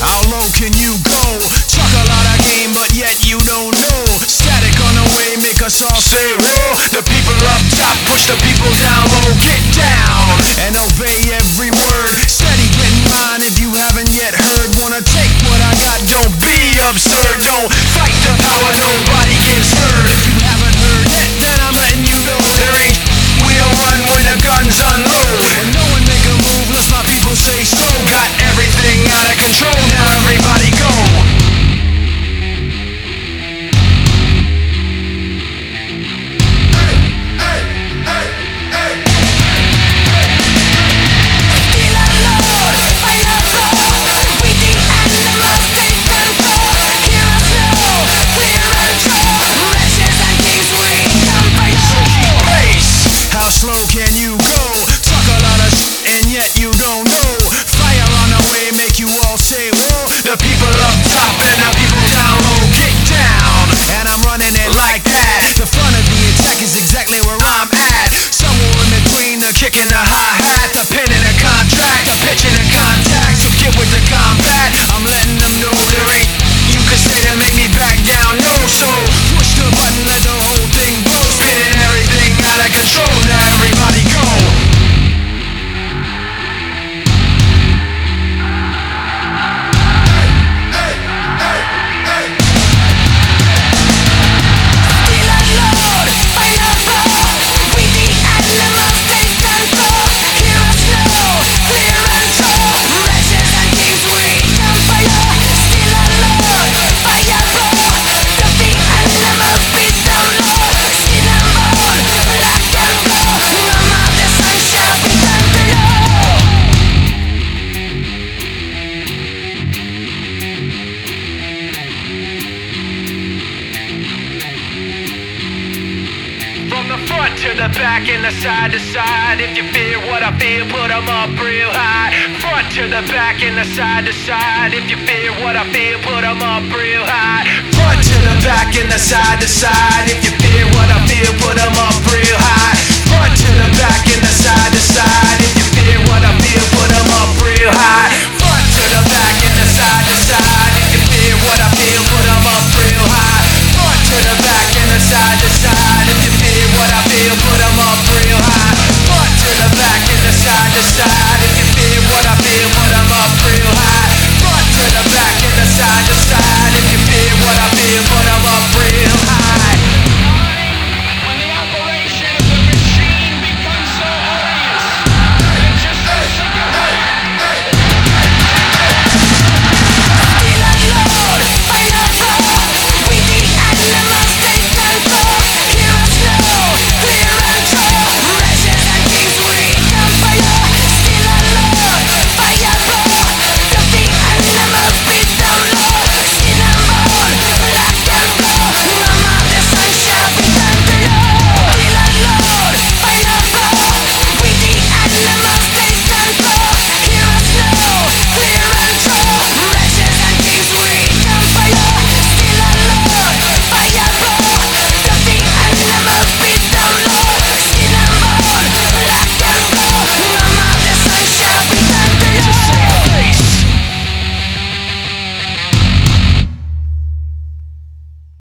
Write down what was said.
How low can you go? Talk a lot of game, but yet you don't know. Static on the way, make us all say whoa. The people up top push the people down low. Get down and obey every word. Steady getting mine if you haven't yet heard. Wanna take what I got, don't be absurd. Don't fight the power, nobody gets hurt. If you haven't heard yet, then I'm letting you know. There ain't we don't run when the guns unload. When no one make a move, let's my people say so. Got everything out of control, now everybody go. Slow can you go? Talk a lot of and yet you don't know. Fire on the way, make you all say whoa. The people up top and the people down low. Get down, and I'm running it like that. The front of the attack is exactly where I'm at. Somewhere in between the kick and the hi-hat, the pin and the contract, the pitch and the contact. So get with the combat. I'm letting them know there ain't you can say to make me back down. No, so push the button, let the whole thing blow. Spinning everything out of control. Now everybody go. From the front to the back and the side to side. If you feel what I feel, put 'em up real high. Front to the back and the side to side. If you feel what I feel, put 'em up real high. Front to the back and the side to side. If you feel what I feel, put 'em up real high. Front to the back and the side to side. If you